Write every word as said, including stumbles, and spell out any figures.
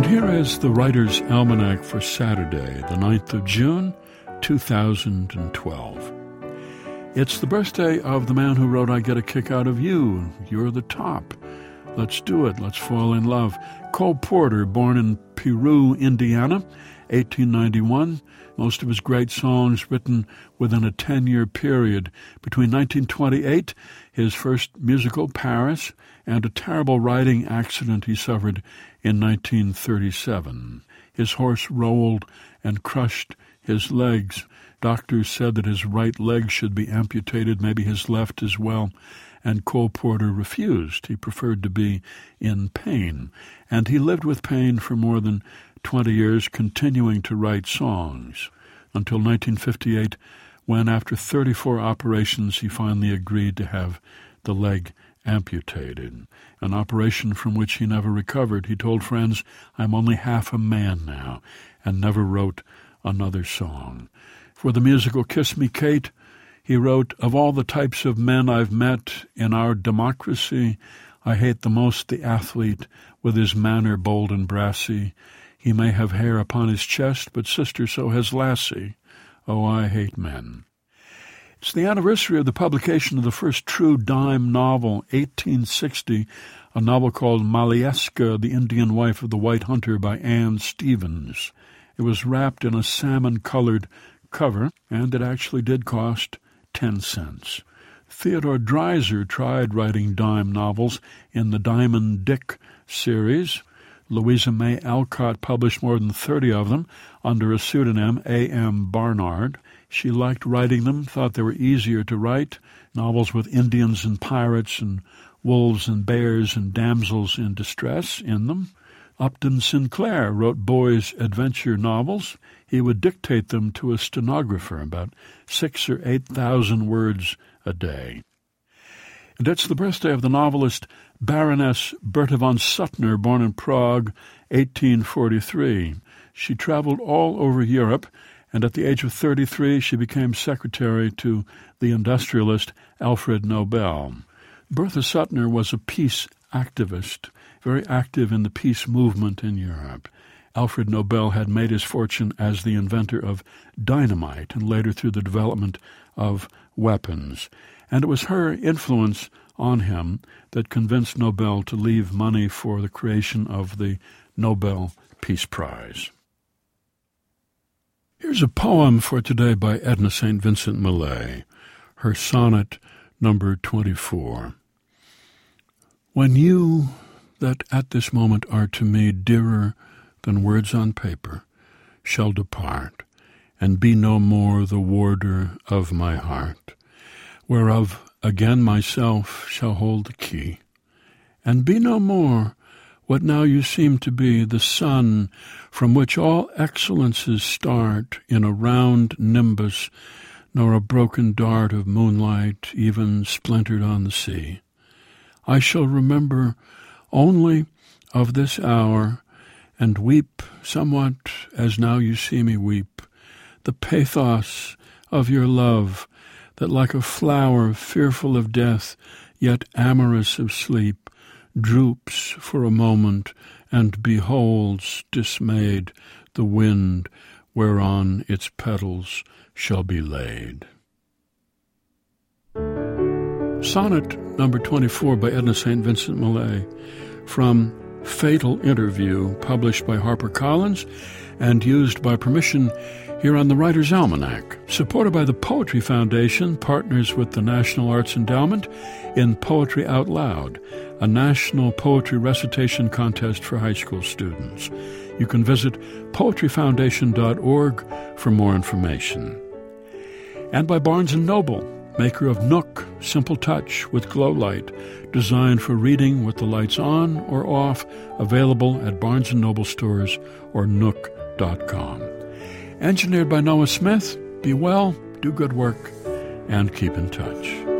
And here is the Writer's Almanac for Saturday, the ninth of June, two thousand twelve. It's the birthday of the man who wrote I Get a Kick Out of You. You're the top. Let's do it. Let's fall in love. Cole Porter, born in Peru, Indiana, eighteen ninety-one. Most of his great songs written within a ten-year period. Between nineteen twenty-eight, his first musical, Paris, and a terrible riding accident he suffered in nineteen thirty-seven. His horse rolled and crushed his legs. Doctors said that his right leg should be amputated, maybe his left as well, and Cole Porter refused. He preferred to be in pain, and he lived with pain for more than twenty years, continuing to write songs, until nineteen fifty-eight, when after thirty-four operations he finally agreed to have the leg amputated, an operation from which he never recovered. He told friends, "I'm only half a man now," and never wrote another song. For the musical Kiss Me, Kate, he wrote, "Of all the types of men I've met in our democracy, I hate the most the athlete with his manner bold and brassy. He may have hair upon his chest, but sister, so has Lassie. Oh, I hate men." It's the anniversary of the publication of the first true dime novel, eighteen sixty, a novel called Malieska, the Indian Wife of the White Hunter by Anne Stevens. It was wrapped in a salmon-colored cover, and it actually did cost ten cents. Theodore Dreiser tried writing dime novels in the Diamond Dick series. Louisa May Alcott published more than thirty of them under a pseudonym, A M Barnard. She liked writing them, thought they were easier to write, novels with Indians and pirates and wolves and bears and damsels in distress in them. Upton Sinclair wrote boys' adventure novels. He would dictate them to a stenographer, about six or eight thousand words a day. And it's the birthday of the novelist Baroness Bertha von Suttner, born in Prague, eighteen forty-three. She traveled all over Europe, and at the age of thirty-three she became secretary to the industrialist Alfred Nobel. Bertha Suttner was a peace activist, very active in the peace movement in Europe. Alfred Nobel had made his fortune as the inventor of dynamite and later through the development of weapons. And it was her influence on him that convinced Nobel to leave money for the creation of the Nobel Peace Prize. Here's a poem for today by Edna Saint Vincent Millay, her sonnet number twenty-four. When you that at this moment are to me dearer than words on paper shall depart, and be no more the warder of my heart, whereof again myself shall hold the key, and be no more what now you seem to be, the sun from which all excellences start in a round nimbus, nor a broken dart of moonlight even splintered on the sea. I shall remember only of this hour, and weep somewhat as now you see me weep, the pathos of your love, that like a flower fearful of death, yet amorous of sleep, droops for a moment, and beholds, dismayed, the wind whereon its petals shall be laid. Sonnet number twenty-four by Edna Saint Vincent Millay, from Fatal Interview, published by HarperCollins and used by permission here on the Writer's Almanac, supported by the Poetry Foundation, partners with the National Arts Endowment in Poetry Out Loud, a national poetry recitation contest for high school students. You can visit poetry foundation dot org for more information. And by Barnes and Noble, maker of Nook Simple Touch with Glow Light, designed for reading with the lights on or off, available at Barnes and Noble stores or nook dot com. Engineered by Noah Smith. Be well, do good work, and keep in touch.